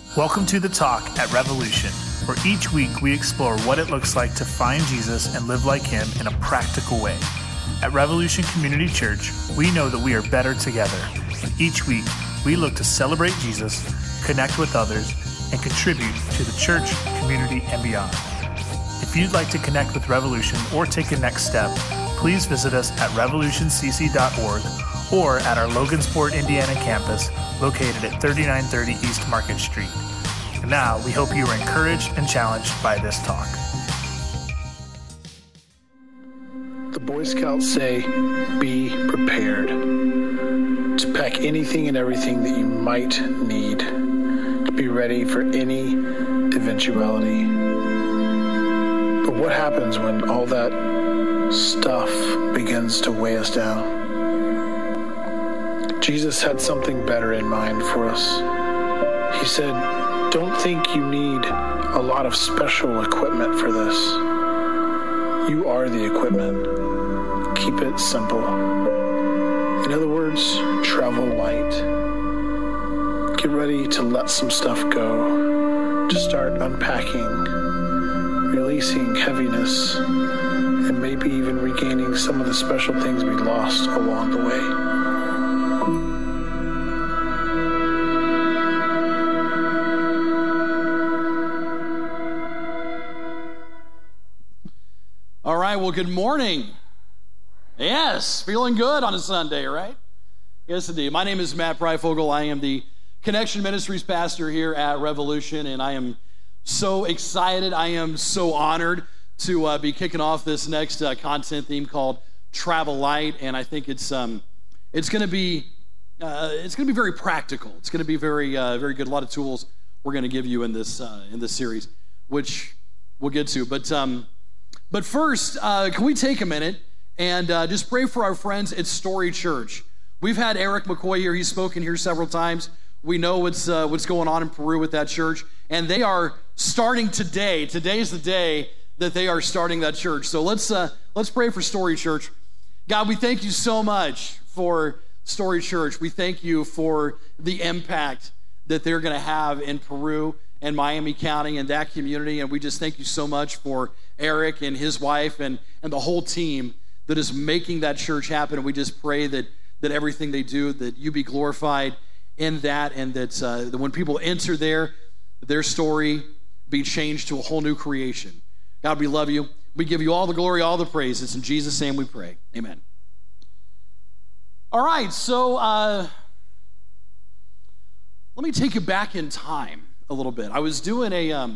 Welcome to The Talk at Revolution, where each week we explore what it looks like to find Jesus and live like him in a practical way. At Revolution Community Church, we know that we are better together. Each week, we look to celebrate Jesus, connect with others, and contribute to the church, community, and beyond. If you'd like to connect with Revolution or take a next step, please visit us at revolutioncc.org or at our Logansport, Indiana campus, located at 3930 East Market Street. And now, we hope you are encouraged and challenged by this talk. The Boy Scouts say, be prepared to pack anything and everything that you might need to be ready for any eventuality. But what happens when all that stuff begins to weigh us down? Jesus had something better in mind for us. He said, don't think you need a lot of special equipment for this. You are the equipment. Keep it simple. In other words, travel light. Get ready to let some stuff go, to start unpacking, releasing heaviness, and maybe even regaining some of the special things we lost along the way. All right, well, good morning. Yes, feeling good on a Sunday, right? Yes, indeed. My name is Matt Breifogel. I am the Connection Ministries pastor here at Revolution, and I am so excited. I am so honored to be kicking off this next content theme called Travel Light, and I think it's going to be very practical. It's going to be very good. A lot of tools we're going to give you in this series, which we'll get to, But first, can we take a minute and just pray for our friends at Story Church? We've had Eric McCoy here. He's spoken here several times. We know what's going on in Peru with that church, and they are starting today. Today's the day that they are starting that church. So let's pray for Story Church. God, we thank you so much for Story Church. We thank you for the impact that they're going to have in Peru and Miami County and that community, and we just thank you so much for Eric and his wife and the whole team that is making that church happen. And we just pray that everything they do, that you be glorified in that, and that when people enter there, their story be changed to a whole new creation. God, we love you. We give you all the glory, all the praise. It's in Jesus' name we pray. Amen. All right, so let me take you back in time a little bit. I was doing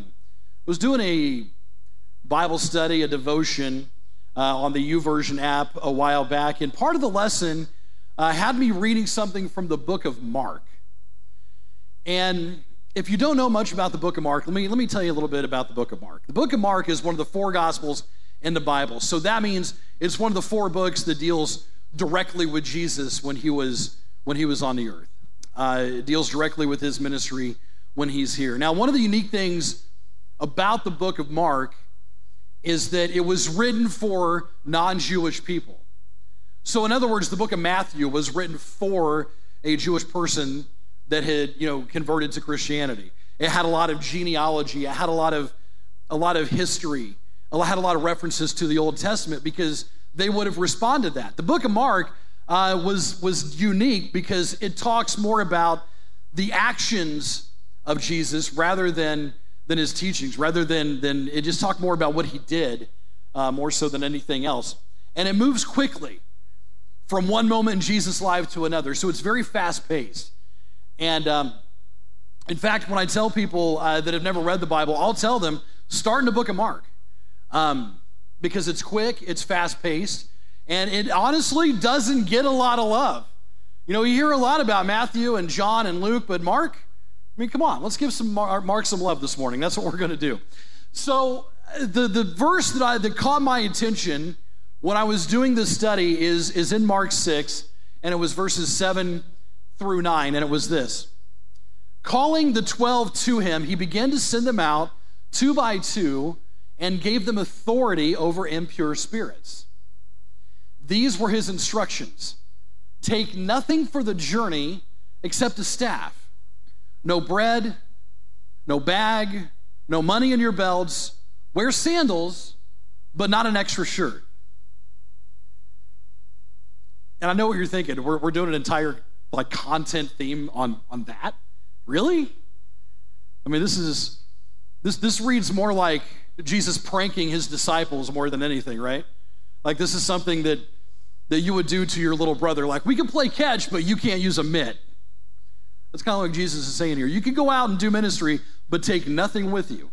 a Bible study, a devotion on the YouVersion app a while back, and part of the lesson had me reading something from the book of Mark. And if you don't know much about the book of Mark, let me tell you a little bit about the book of Mark. The book of Mark is one of the four Gospels in the Bible, so that means it's one of the four books that deals directly with Jesus when he was on the earth. It deals directly with his ministry when he's here. Now, one of the unique things about the book of Mark is that it was written for non-Jewish people. So in other words, the book of Matthew was written for a Jewish person that had, converted to Christianity. It had a lot of genealogy, it had a lot of history, it had a lot of references to the Old Testament because they would have responded to that. The book of Mark was unique because it talks more about the actions of Jesus rather than his teachings, rather than it just talked more about what he did, more so than anything else. And it moves quickly from one moment in Jesus' life to another, so it's very fast-paced. And in fact, when I tell people that have never read the Bible, I'll tell them, start in the book of Mark, because it's quick, it's fast-paced, and it honestly doesn't get a lot of love. You hear a lot about Matthew and John and Luke, but Mark, come on, let's give Mark some love this morning. That's what we're going to do. So the verse that caught my attention when I was doing this study is in Mark 6, and it was verses 7 through 9, and it was this. Calling the 12 to him, he began to send them out 2 by 2 and gave them authority over impure spirits. These were his instructions. Take nothing for the journey except a staff, no bread, no bag, no money in your belts, wear sandals, but not an extra shirt. And I know what you're thinking. We're doing an entire content theme on that? Really? I mean, this reads more like Jesus pranking his disciples more than anything, right? Like this is something that you would do to your little brother. Like, we can play catch, but you can't use a mitt. That's kind of what Jesus is saying here. You can go out and do ministry, but take nothing with you.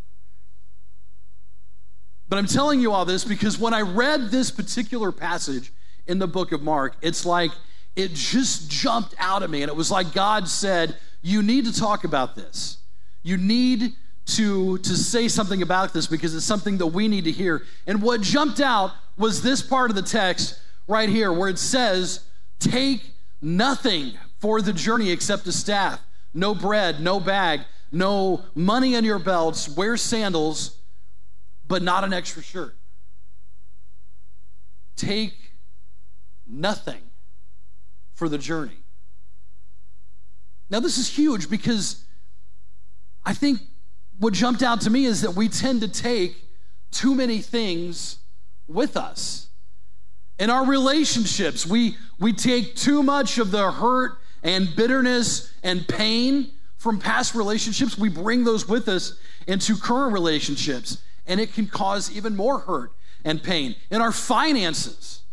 But I'm telling you all this because when I read this particular passage in the book of Mark, it's like it just jumped out at me. And it was like God said, you need to talk about this. You need to say something about this because it's something that we need to hear. And what jumped out was this part of the text right here where it says, take nothing for the journey except a staff, no bread, no bag, no money in your belts, wear sandals, but not an extra shirt. Take nothing for the journey. Now, this is huge because I think what jumped out to me is that we tend to take too many things with us. In our relationships, we take too much of the hurt and bitterness and pain from past relationships. We bring those with us into current relationships, and it can cause even more hurt and pain. In our finances,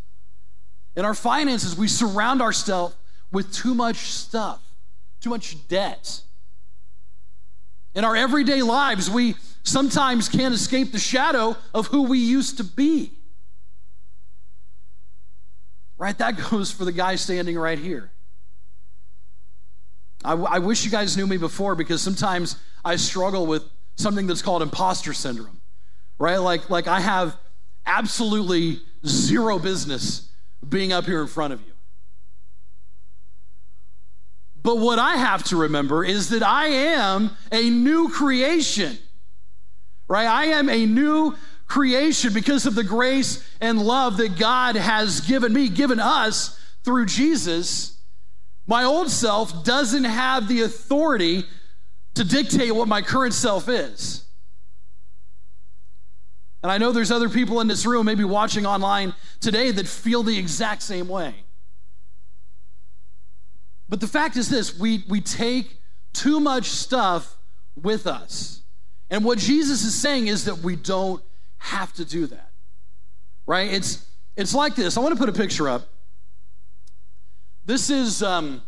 we surround ourselves with too much stuff, too much debt. In our everyday lives, we sometimes can't escape the shadow of who we used to be. Right? That goes for the guy standing right here. I wish you guys knew me before because sometimes I struggle with something that's called imposter syndrome. Right? Like I have absolutely zero business being up here in front of you. But what I have to remember is that I am a new creation, right? I am a new creation because of the grace and love that God has given me, given us through Jesus. My old self doesn't have the authority to dictate what my current self is. And I know there's other people in this room, maybe watching online today, that feel the exact same way. But the fact is this, we take too much stuff with us. And what Jesus is saying is that we don't have to do that, right? It's like this. I want to put a picture up. This is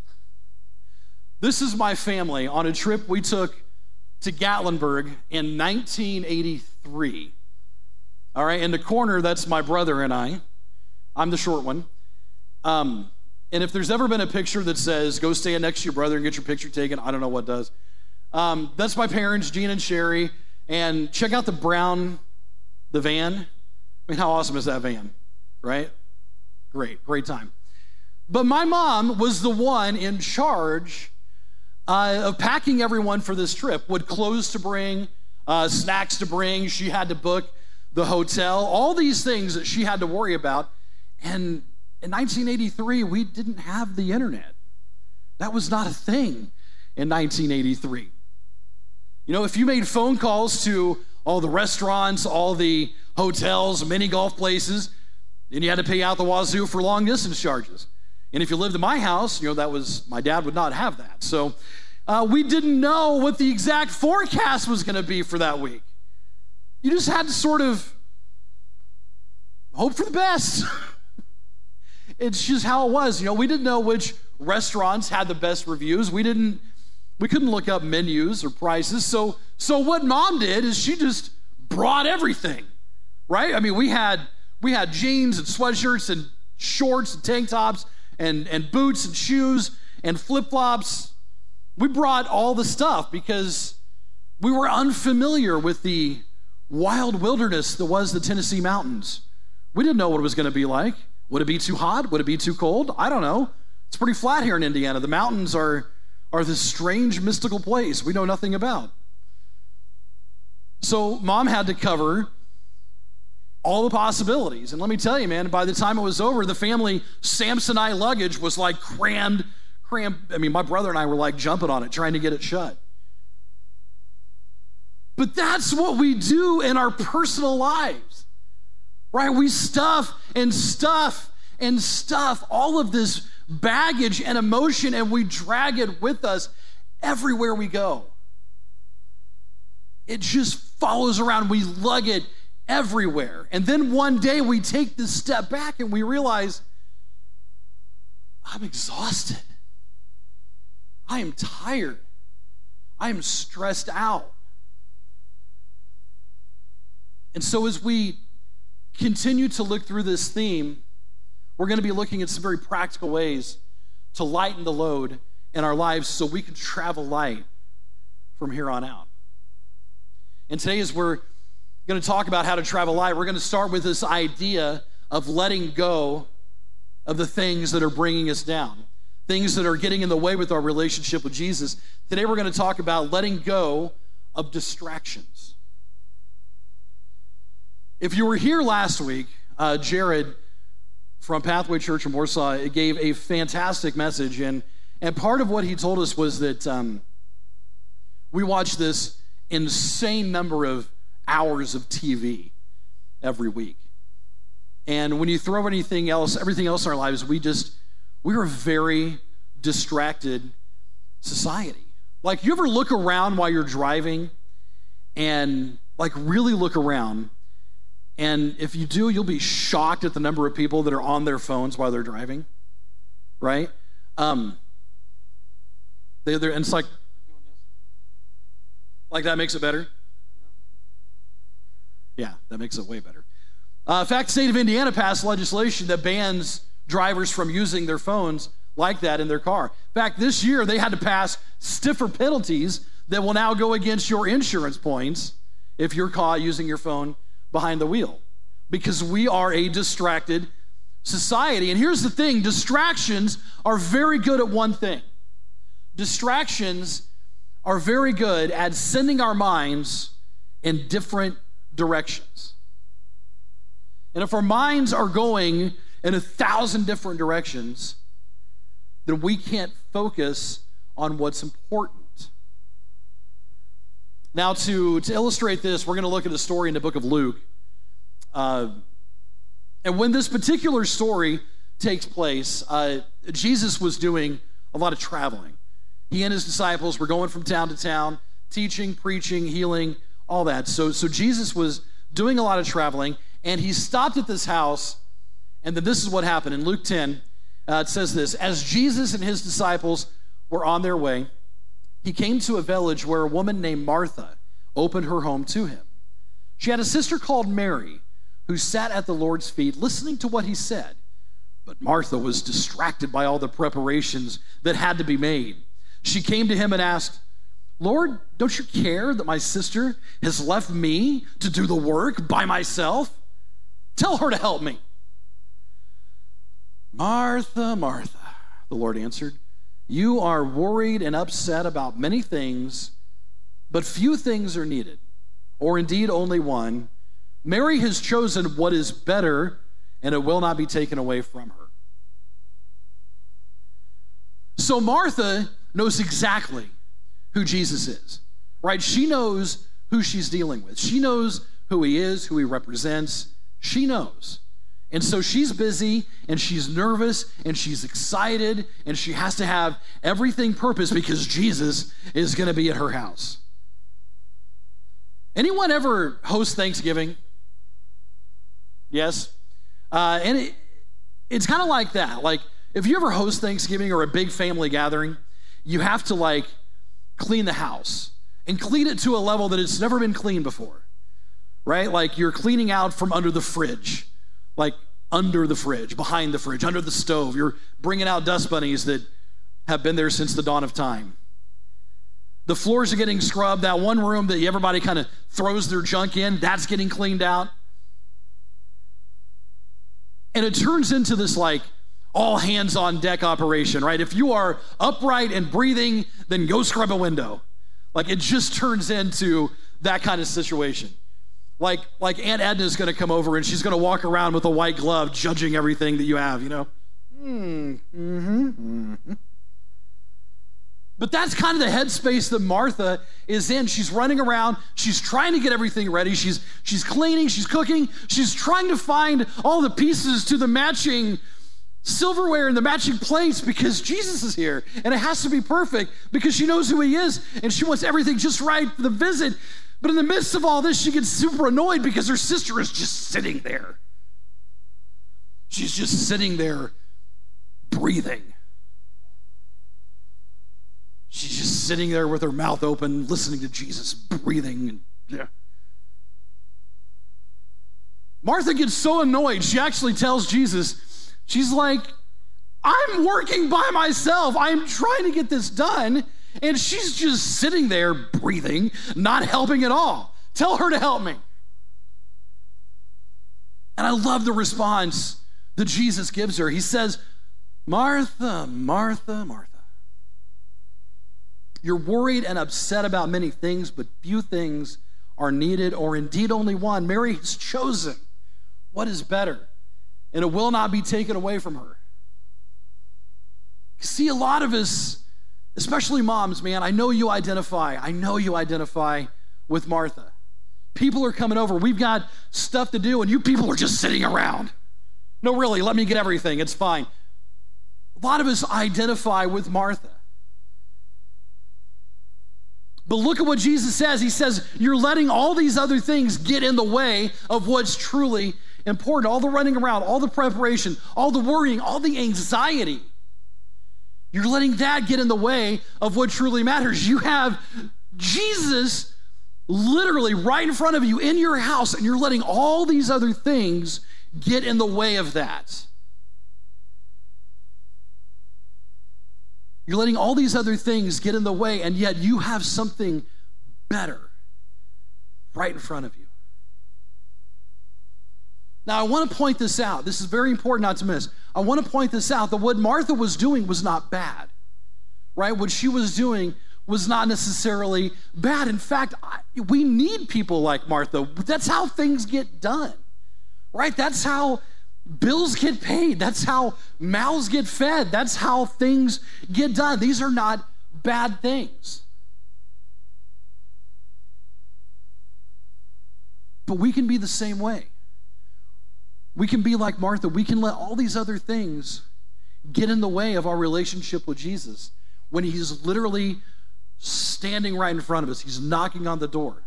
my family on a trip we took to Gatlinburg in 1983. All right, in the corner, that's my brother and I. I'm the short one. And if there's ever been a picture that says, go stand next to your brother and get your picture taken, I don't know what does. That's my parents, Gene and Sherry. And check out the van. I mean, how awesome is that van, right? Great time. But my mom was the one in charge of packing everyone for this trip, what clothes to bring, snacks to bring. She had to book the hotel, all these things that she had to worry about. And in 1983, we didn't have the internet. That was not a thing in 1983. You know, if you made phone calls to all the restaurants, all the hotels, mini golf places, then you had to pay out the wazoo for long distance charges. And if you lived in my house, you know, my dad would not have that. So we didn't know what the exact forecast was going to be for that week. You just had to sort of hope for the best. It's just how it was. You know, we didn't know which restaurants had the best reviews. We couldn't look up menus or prices. So what mom did is she just brought everything, right? I mean, we had jeans and sweatshirts and shorts and tank tops and boots and shoes and flip-flops. We brought all the stuff because we were unfamiliar with the wild wilderness that was the Tennessee mountains. We didn't know what it was going to be like. Would it be too hot? Would it be too cold? I don't know. It's pretty flat here in Indiana. The mountains are this strange, mystical place we know nothing about. So Mom had to cover all the possibilities. And let me tell you, man, by the time it was over, the family Samsonite luggage was like crammed. I mean, my brother and I were like jumping on it, trying to get it shut. But that's what we do in our personal lives, right? We stuff and stuff and stuff all of this baggage and emotion, and we drag it with us everywhere we go. It just follows around. We lug it everywhere. And then one day we take this step back and we realize, I'm exhausted. I am tired. I am stressed out. And so as we continue to look through this theme, we're going to be looking at some very practical ways to lighten the load in our lives so we can travel light from here on out. And today, as we're going to talk about how to travel light, we're going to start with this idea of letting go of the things that are bringing us down, things that are getting in the way with our relationship with Jesus. Today, we're going to talk about letting go of distractions. If you were here last week, Jared from Pathway Church in Warsaw gave a fantastic message, and part of what he told us was that we watch this insane number of hours of TV every week. And when you throw everything else in our lives, we're a very distracted society. Like, you ever look around while you're driving and really look around, and if you do, you'll be shocked at the number of people that are on their phones while they're driving, right? And it's like that makes it better? Yeah, that makes it way better. In fact, the state of Indiana passed legislation that bans drivers from using their phones like that in their car. In fact, this year they had to pass stiffer penalties that will now go against your insurance points if you're caught using your phone behind the wheel, because we are a distracted society. And here's the thing, distractions are very good at one thing. Distractions are very good at sending our minds in different directions. And if our minds are going in 1,000 different directions, then we can't focus on what's important. Now, to illustrate this, we're going to look at a story in the book of Luke. And when this particular story takes place, Jesus was doing a lot of traveling. He and his disciples were going from town to town, teaching, preaching, healing, all that. So Jesus was doing a lot of traveling, and he stopped at this house, and then this is what happened. In Luke 10, it says this: as Jesus and his disciples were on their way, he came to a village where a woman named Martha opened her home to him. She had a sister called Mary, who sat at the Lord's feet listening to what he said. But Martha was distracted by all the preparations that had to be made. She came to him and asked, Lord, don't you care that my sister has left me to do the work by myself? Tell her to help me. Martha, Martha, the Lord answered, you are worried and upset about many things, but few things are needed, or indeed only one. Mary has chosen what is better, and it will not be taken away from her. So Martha knows exactly who Jesus is, right? She knows who she's dealing with. She knows who he is, who he represents. She knows. And so she's busy, and she's nervous, and she's excited, and she has to have everything purposed because Jesus is going to be at her house. Anyone ever host Thanksgiving? Yes? And it's kind of like that. Like, if you ever host Thanksgiving or a big family gathering, you have to clean the house and clean it to a level that it's never been cleaned before, right? Like, you're cleaning out from under the fridge, under the fridge, behind the fridge, under the stove. You're bringing out dust bunnies that have been there since the dawn of time. The floors are getting scrubbed. That one room that everybody kind of throws their junk in, that's getting cleaned out. And it turns into this all hands on deck operation, right? If you are upright and breathing, then go scrub a window. It just turns into that kind of situation. Like Aunt Edna's going to come over and she's going to walk around with a white glove judging everything that you have, But that's kind of the headspace that Martha is in. She's running around. She's trying to get everything ready. She's cleaning. She's cooking. She's trying to find all the pieces to the matching silverware and the matching plates because Jesus is here. And it has to be perfect because she knows who he is. And she wants everything just right for the visit. But in the midst of all this, she gets super annoyed because her sister is just sitting there. She's just sitting there breathing. She's just sitting there with her mouth open, listening to Jesus breathing. Martha gets so annoyed, she actually tells Jesus, she's like, I'm working by myself. I'm trying to get this done. And she's just sitting there breathing, not helping at all. Tell her to help me. And I love the response that Jesus gives her. He says, Martha, Martha, Martha. You're worried and upset about many things, but few things are needed, or indeed only one. Mary has chosen what is better, and it will not be taken away from her. See, a lot of us, especially moms, man, I know you identify with Martha. People are coming over. We've got stuff to do, and you people are just sitting around. No, really, let me get everything. It's fine. A lot of us identify with Martha. But look at what Jesus says. He says, you're letting all these other things get in the way of what's truly important. All the running around, all the preparation, all the worrying, all the anxiety. You're letting that get in the way of what truly matters. You have Jesus literally right in front of you in your house, and you're letting all these other things get in the way of that. You're letting all these other things get in the way, and yet you have something better right in front of you. Now, I want to point this out. This is very important not to miss. I want to point this out, that what Martha was doing was not bad, right? What she was doing was not necessarily bad. In fact, we need people like Martha. That's how things get done, right? That's how bills get paid. That's how mouths get fed. That's how things get done. These are not bad things. But we can be the same way. We can be like Martha. We can let all these other things get in the way of our relationship with Jesus when he's literally standing right in front of us. He's knocking on the door.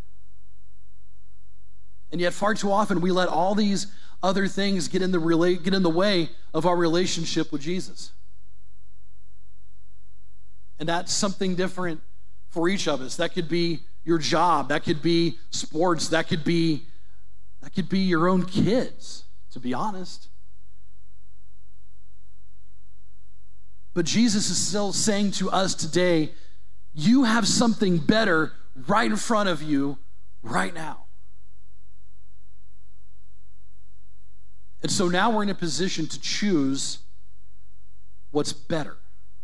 And yet far too often we let all these other things get in the way of our relationship with Jesus. And that's something different for each of us. That could be your job. That could be sports. That could be your own kids, to be honest. But Jesus is still saying to us today, you have something better right in front of you right now. And so now we're in a position to choose what's better.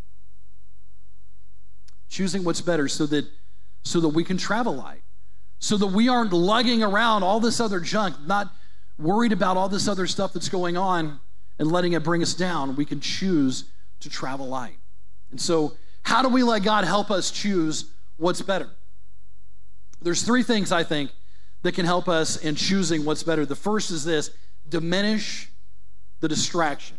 Choosing what's better so that we can travel light. So that we aren't lugging around all this other junk, not worried about all this other stuff that's going on and letting it bring us down. We can choose to travel light. And so how do we let God help us choose what's better? There's three things, I think, that can help us in choosing what's better. The first is this: diminish the distraction.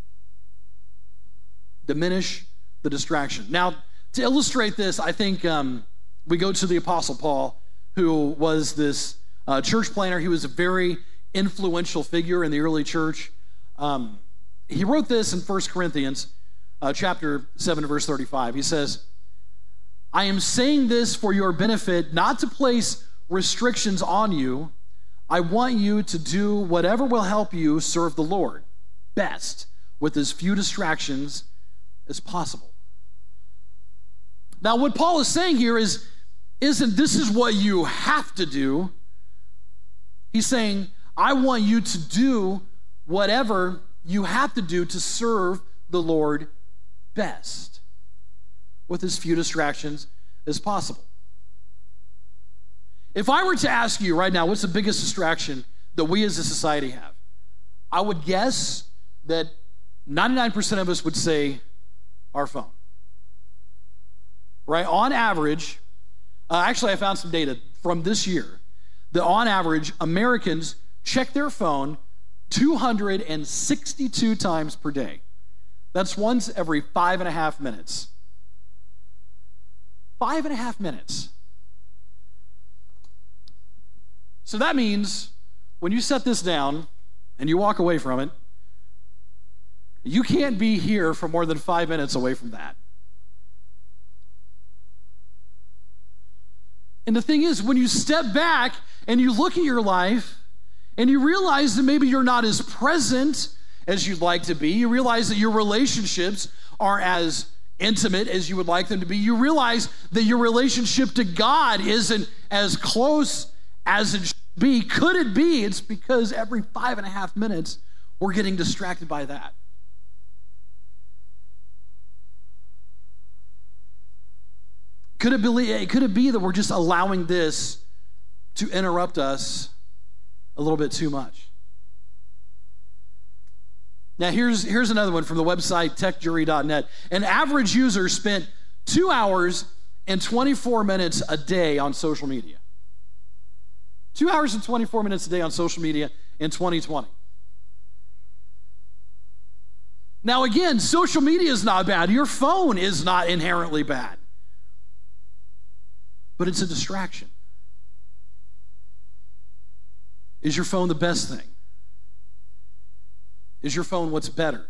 Diminish the distraction. Now, to illustrate this, I think we go to the Apostle Paul, who was this church planner. He was a very influential figure in the early church. He wrote this in 1 Corinthians chapter 7, verse 35. He says, I am saying this for your benefit, not to place restrictions on you. I want you to do whatever will help you serve the Lord best with as few distractions as possible. Now, what Paul is saying here isn't this is what you have to do. He's saying, I want you to do whatever you have to do to serve the Lord best with as few distractions as possible. If I were to ask you right now, what's the biggest distraction that we as a society have? I would guess that 99% of us would say our phone. right? On average, actually I found some data from this year that on average, Americans check their phone 262 times per day. That's once every 5.5 minutes. 5.5 minutes. So that means when you set this down and you walk away from it, you can't be here for more than 5 minutes away from that. And the thing is, when you step back and you look at your life and you realize that maybe you're not as present as you'd like to be, you realize that your relationships aren't as intimate as you would like them to be, you realize that your relationship to God isn't as close as it should be. Could it be it's because every 5.5 minutes we're getting distracted by that? Could it be that we're just allowing this to interrupt us a little bit too much? Now, here's another one from the website techjury.net. An average user spent 2 hours and 24 minutes a day on social media. 2 hours and 24 minutes a day on social media in 2020. Now, again, social media is not bad. Your phone is not inherently bad. But it's a distraction. Is your phone the best thing? Is your phone what's better?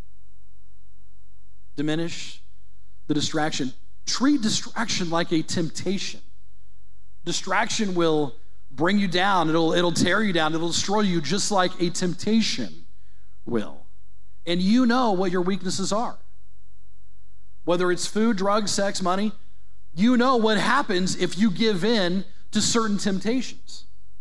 Diminish the distraction. Treat distraction like a temptation. Distraction will bring you down. It'll tear you down. It'll destroy you just like a temptation will. And you know what your weaknesses are. Whether it's food, drugs, sex, money, you know what happens if you give in to certain temptations.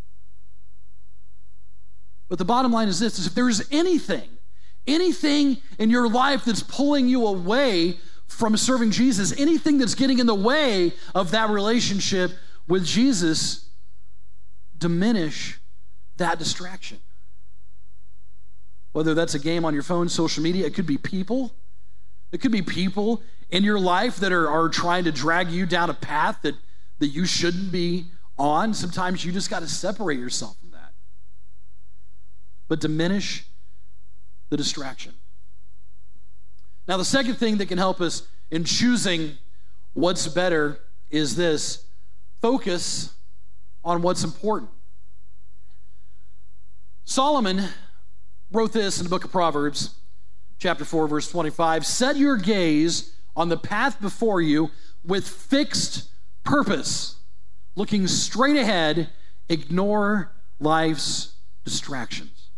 But the bottom line is this, is if there's anything in your life that's pulling you away from serving Jesus, anything that's getting in the way of that relationship with Jesus, diminish that distraction. Whether that's a game on your phone, social media, it could be people. It could be people in your life that are trying to drag you down a path that you shouldn't be on. Sometimes you just got to separate yourself from that. But diminish the distraction. Now, the second thing that can help us in choosing what's better is this: focus on what's important. Solomon wrote this in the book of Proverbs, chapter 4, verse 25. Set your gaze on the path before you with fixed purpose, looking straight ahead, ignore life's distractions.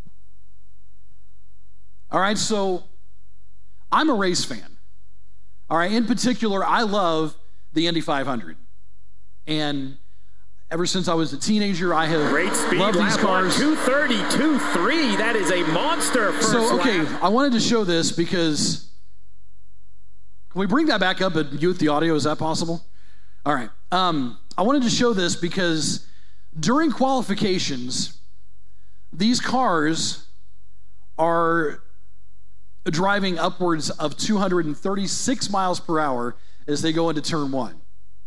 All right, so I'm a race fan. All right, in particular, I love the Indy 500. And ever since I was a teenager, I have great speed, loved these cars. 2:32.3. That is a monster first lap. I wanted to show this because, can we bring that back up and mute the audio? Is that possible? All right. I wanted to show this because during qualifications, these cars are driving upwards of 236 miles per hour as they go into turn one.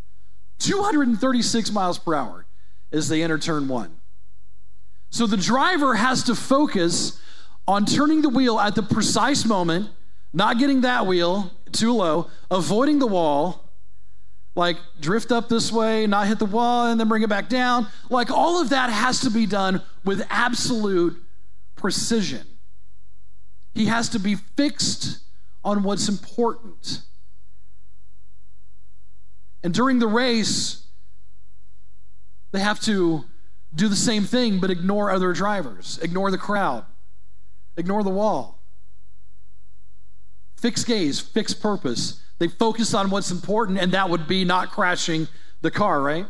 236 miles per hour as they enter turn one. So the driver has to focus on turning the wheel at the precise moment, not getting that wheel too low, avoiding the wall, like drift up this way, not hit the wall, and then bring it back down. Like all of that has to be done with absolute precision. He has to be fixed on what's important. And during the race, they have to do the same thing, but ignore other drivers, ignore the crowd, ignore the wall. Fixed gaze, fixed purpose. They focus on what's important, and that would be not crashing the car, right?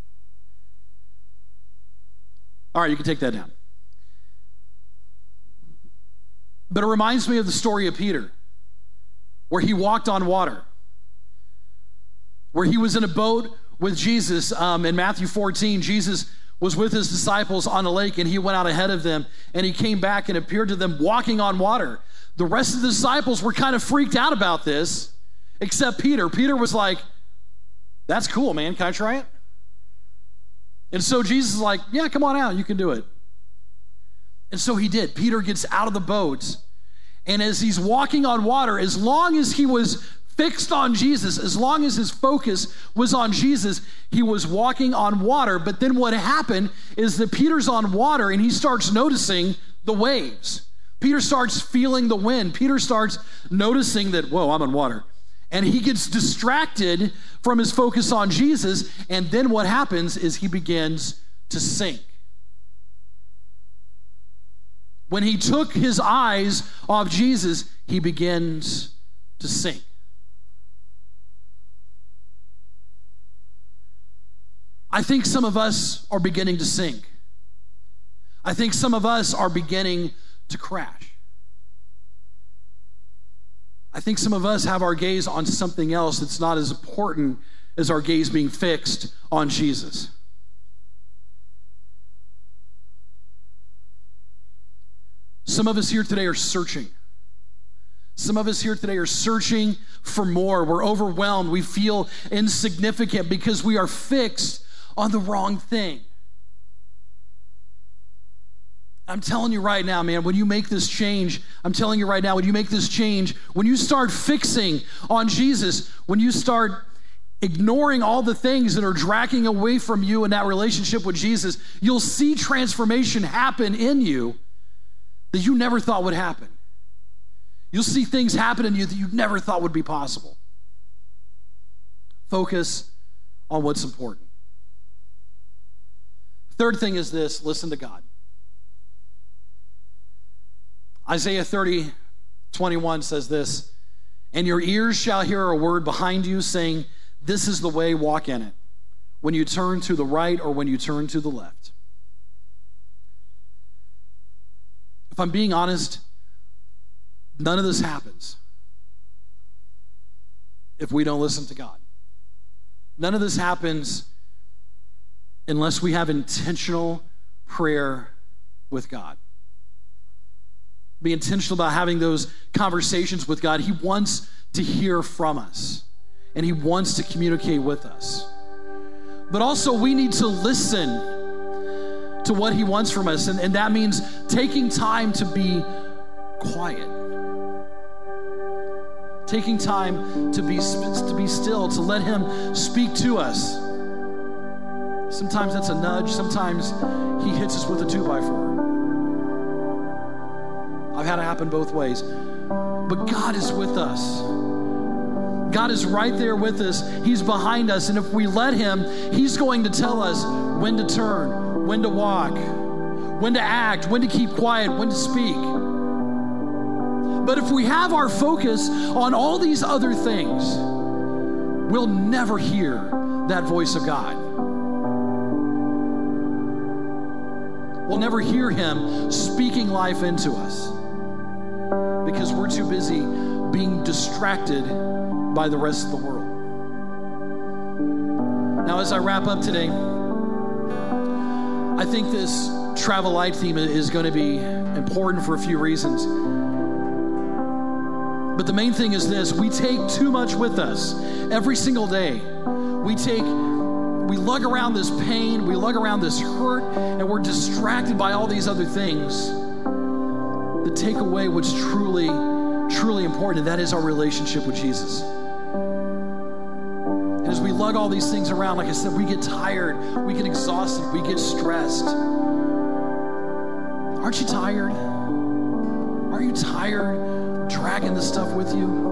All right, you can take that down. But it reminds me of the story of Peter, where he walked on water, where he was in a boat with Jesus. In Matthew 14, Jesus was with his disciples on a lake, and he went out ahead of them, and he came back and appeared to them walking on water. The rest of the disciples were kind of freaked out about this, except Peter. Peter was like, That's cool, man. Can I try it? And so Jesus is like, yeah, come on out. You can do it. And so he did. Peter gets out of the boat. And as he's walking on water, as long as he was fixed on Jesus, as long as his focus was on Jesus, he was walking on water. But then what happened is that Peter's on water and he starts noticing the waves. Peter starts feeling the wind. Peter starts noticing that, whoa, I'm on water. And he gets distracted from his focus on Jesus. And then what happens is he begins to sink. When he took his eyes off Jesus, he begins to sink. I think some of us are beginning to sink. I think some of us are beginning to crash. I think some of us have our gaze on something else that's not as important as our gaze being fixed on Jesus. Some of us here today are searching. Some of us here today are searching for more. We're overwhelmed. We feel insignificant because we are fixed on the wrong thing. I'm telling you right now, man, when you make this change, when you start fixing on Jesus, when you start ignoring all the things that are dragging away from you in that relationship with Jesus, you'll see transformation happen in you that you never thought would happen. You'll see things happen in you that you never thought would be possible. Focus on what's important. Third thing is this: listen to God. Isaiah 30:21 says this, "And your ears shall hear a word behind you saying, this is the way, walk in it, when you turn to the right or when you turn to the left." If I'm being honest, none of this happens if we don't listen to God. None of this happens unless we have intentional prayer with God. Be intentional about having those conversations with God. He wants to hear from us, and he wants to communicate with us. But also, we need to listen to what he wants from us, and that means taking time to be quiet. Taking time to be still, to let him speak to us. Sometimes that's a nudge. Sometimes he hits us with a 2x4. I've had it happen both ways. But God is with us. God is right there with us. He's behind us. And if we let him, he's going to tell us when to turn, when to walk, when to act, when to keep quiet, when to speak. But if we have our focus on all these other things, we'll never hear that voice of God. We'll never hear him speaking life into us because we're too busy being distracted by the rest of the world. Now, as I wrap up today, I think this travel light theme is going to be important for a few reasons. But the main thing is this: we take too much with us every single day. We lug around this pain, we lug around this hurt, and we're distracted by all these other things that take away what's truly, truly important, and that is our relationship with Jesus. And as we lug all these things around, like I said, we get tired, we get exhausted, we get stressed. Aren't you tired? Are you tired dragging this stuff with you?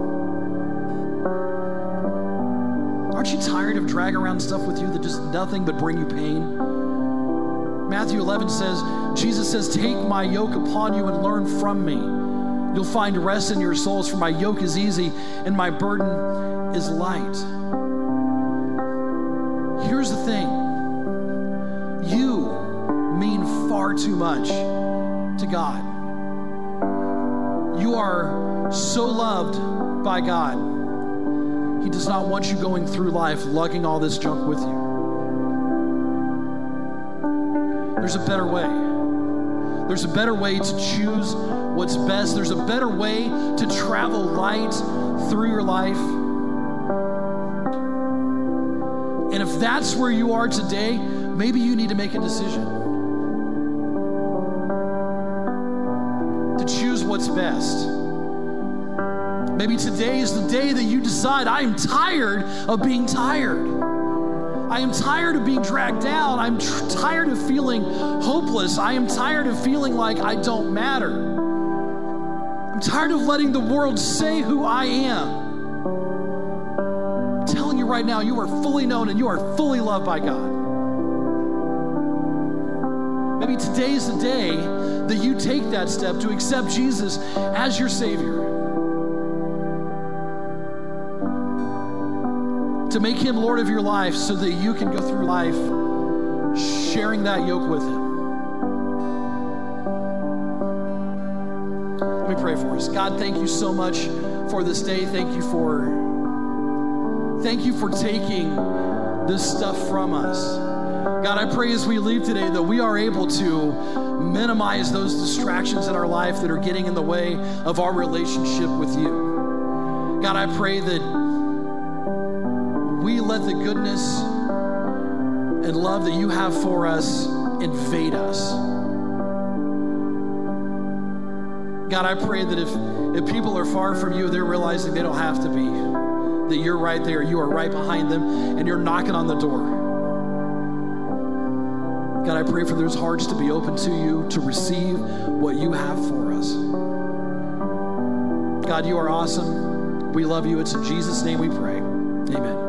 Aren't you tired of dragging around stuff with you that does nothing but bring you pain? Matthew 11 says, Jesus says, "Take my yoke upon you and learn from me. You'll find rest in your souls, for my yoke is easy and my burden is light." Here's the thing. You mean far too much to God. You are so loved by God. He does not want you going through life lugging all this junk with you. There's a better way. There's a better way to choose what's best. There's a better way to travel light through your life. And if that's where you are today, maybe you need to make a decision to choose what's best. Maybe today is the day that you decide, I am tired of being tired. I am tired of being dragged down. I'm tired of feeling hopeless. I am tired of feeling like I don't matter. I'm tired of letting the world say who I am. I'm telling you right now, you are fully known and you are fully loved by God. Maybe today is the day that you take that step to accept Jesus as your Savior. To make him Lord of your life so that you can go through life sharing that yoke with him. Let me pray for us. God, thank you so much for this day. Thank you for taking this stuff from us. God, I pray as we leave today that we are able to minimize those distractions in our life that are getting in the way of our relationship with you. God, I pray that we let the goodness and love that you have for us invade us. God, I pray that if people are far from you, they're realizing they don't have to be, that you're right there, you are right behind them, and you're knocking on the door. God, I pray for those hearts to be open to you, to receive what you have for us. God, you are awesome. We love you. It's in Jesus' name we pray. Amen.